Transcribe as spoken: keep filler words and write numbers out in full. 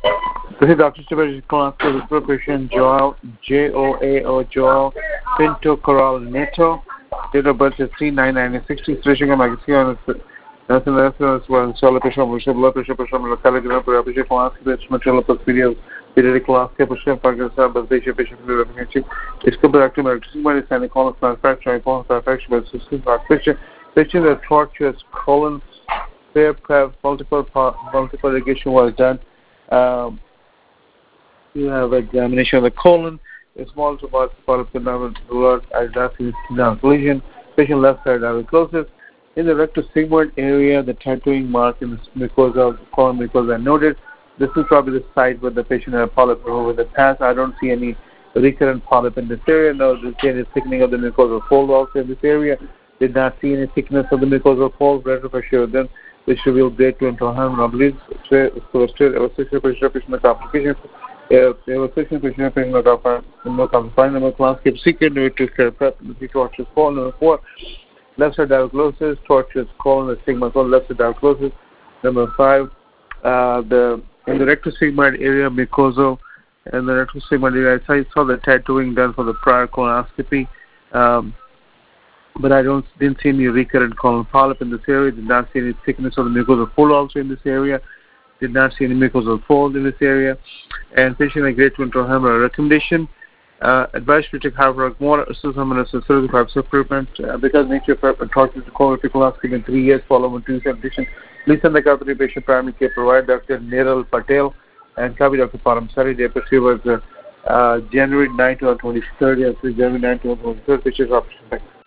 This is Doctor Stewart, Classical Profession, Joao, J O A O, Joao Pinto Coral Neto. Date of birth is three nine nineteen sixty. Stretching of Magazine, National National One, Solar Pressure, Blood Pressure, Pressure, Locality, Pressure, Class, Material, Video, Periodic Class, Pressure, Pakistan, Basation, Patient, Revenue, Discover Active Electricity, Standing Column, Manufacturing, Column, Manufacturing, System, Picture, Picture the tortuous colons, fair prep, multiple, multiple irrigation was done. Um, You have examination of the colon, a small to large polyp blood advancing lesion, patient left side arteriosus. In the rectosigmoid area, the tattooing mark in the mucosa of the colon mucosa noted. This is probably the site where the patient had a polyp removed in the past. I don't see any recurrent polyp in this area. No, there's any thickening of the mucosal fold also in this area. Did not see any thickness of the mucosal fold. Retinal pressure then, which revealed grade two internal hemorrhage. So, still, a six pressure patient complications. If there was six patient patient no confined number class keep secret no to care prep the tortuous colon number four. Left side diagnosis, tortuous colon, the sigma colon, left side diagnosis. Number five, uh, the in the rectosigmoid area mucosal and the rectosigmoid area, I saw the tattooing done for the prior colonoscopy, um, but I don't didn't see any recurrent colon polyp in this area. Did not see any thickness of the mucosal fold also in this area. Did not see any mucosal fold in this area. And patient a grade two internal hemorrhage recommendation. Uh, advice to take hydroxychloroquine more associated thirty-five supplement uh, because nature prep and torture to colorectal colonoscopy in three years follow on two addition. Please send the copy to patient primary care provider Doctor Neral Patel and copy Doctor Paramsari. The episode was uh, uh, January ninth, twenty thirty, January ninth, twenty thirty. Patient option.